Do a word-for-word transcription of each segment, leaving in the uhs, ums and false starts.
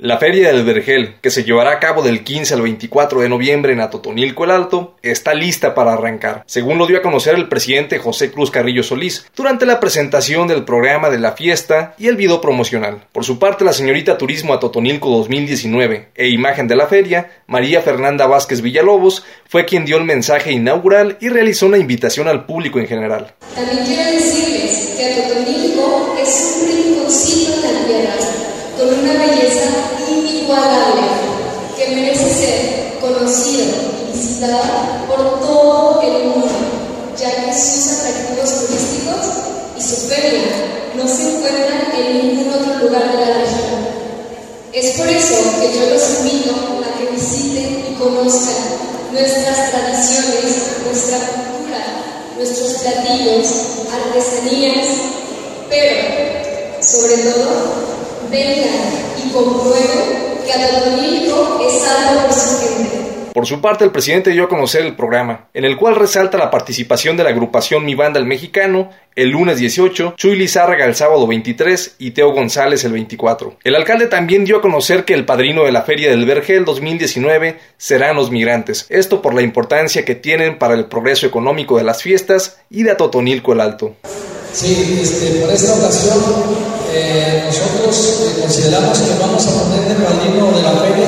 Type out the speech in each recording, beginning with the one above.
La Feria del Vergel, que se llevará a cabo del quince al veinticuatro de noviembre en Atotonilco el Alto, está lista para arrancar, según lo dio a conocer el presidente José Cruz Carrillo Solís durante la presentación del programa de la fiesta y el video promocional. Por su parte, la señorita Turismo Atotonilco dos mil diecinueve e imagen de la feria, María Fernanda Vázquez Villalobos, fue quien dio el mensaje inaugural y realizó una invitación al público en general. También quiero decirles que Atotonilco es un rinconcito en la tierra, con una belleza inigualable, que merece ser conocida y visitada por todo el mundo, ya que sus atractivos turísticos y su feria no se encuentran en ningún otro lugar de la región. Es por eso que yo los invito a que visiten y conozcan nuestras tradiciones, nuestra cultura, nuestros platillos, artesanías, pero, sobre todo, vengan y comprueben que Atotonilco es algo por su gente. Por su parte, el presidente dio a conocer el programa, en el cual resalta la participación de la agrupación Mi Banda el Mexicano el lunes dieciocho, Chuy Lizárraga el sábado veintitrés y Teo González el veinticuatro. El alcalde también dio a conocer que el padrino de la Feria del Vergel dos mil diecinueve serán los migrantes, esto por la importancia que tienen para el progreso económico de las fiestas y de Atotonilco el Alto. Sí, este, por esta ocasión eh, nosotros eh, consideramos que vamos a poner de padrino de la feria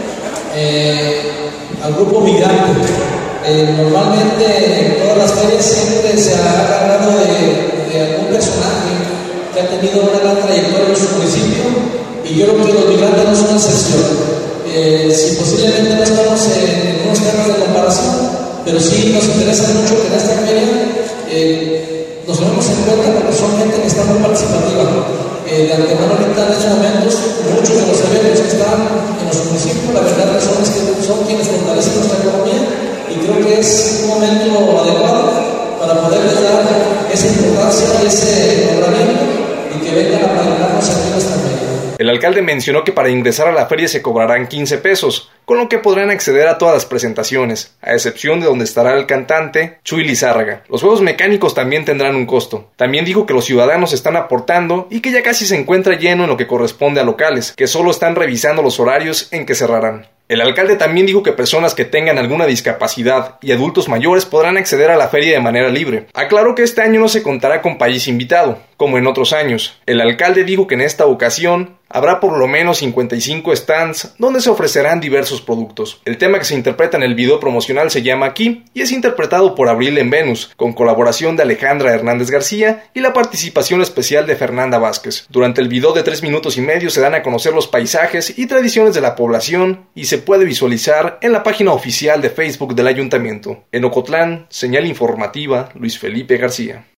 eh, al grupo migrante. Eh, normalmente en todas las ferias siempre se ha agarrado de, de algún personaje que ha tenido una gran trayectoria en su municipio, y yo creo que los migrantes no son excepción. Eh, si posiblemente no estamos en, en unos temas de comparación, pero sí nos interesa mucho que en esta feria eh, nos tenemos en cuenta porque son gente que está muy participativa. Eh, de antemano ahorita en estos momentos, muchos de los eventos que están en los municipios, la verdad son, es que son quienes fortalecen nuestra economía, y creo que es un momento adecuado para poderles dar esa importancia y ese nombramiento y que vengan a padrinarnos aquí en nuestra feria. El alcalde mencionó que para ingresar a la feria se cobrarán quince pesos, con lo que podrán acceder a todas las presentaciones, a excepción de donde estará el cantante Chuy Lizárraga. Los juegos mecánicos también tendrán un costo. También dijo que los ciudadanos están aportando y que ya casi se encuentra lleno en lo que corresponde a locales, que solo están revisando los horarios en que cerrarán. El alcalde también dijo que personas que tengan alguna discapacidad y adultos mayores podrán acceder a la feria de manera libre. Aclaró que este año no se contará con país invitado, como en otros años. El alcalde dijo que en esta ocasión habrá por lo menos cincuenta y cinco stands donde se ofrecerán diversos productos. El tema que se interpreta en el video promocional se llama Aquí y es interpretado por Abril en Venus, con colaboración de Alejandra Hernández García y la participación especial de Fernanda Vázquez. Durante el video de tres minutos y medio se dan a conocer los paisajes y tradiciones de la población y se puede visualizar en la página oficial de Facebook del Ayuntamiento. En Ocotlán, señal informativa, Luis Felipe García.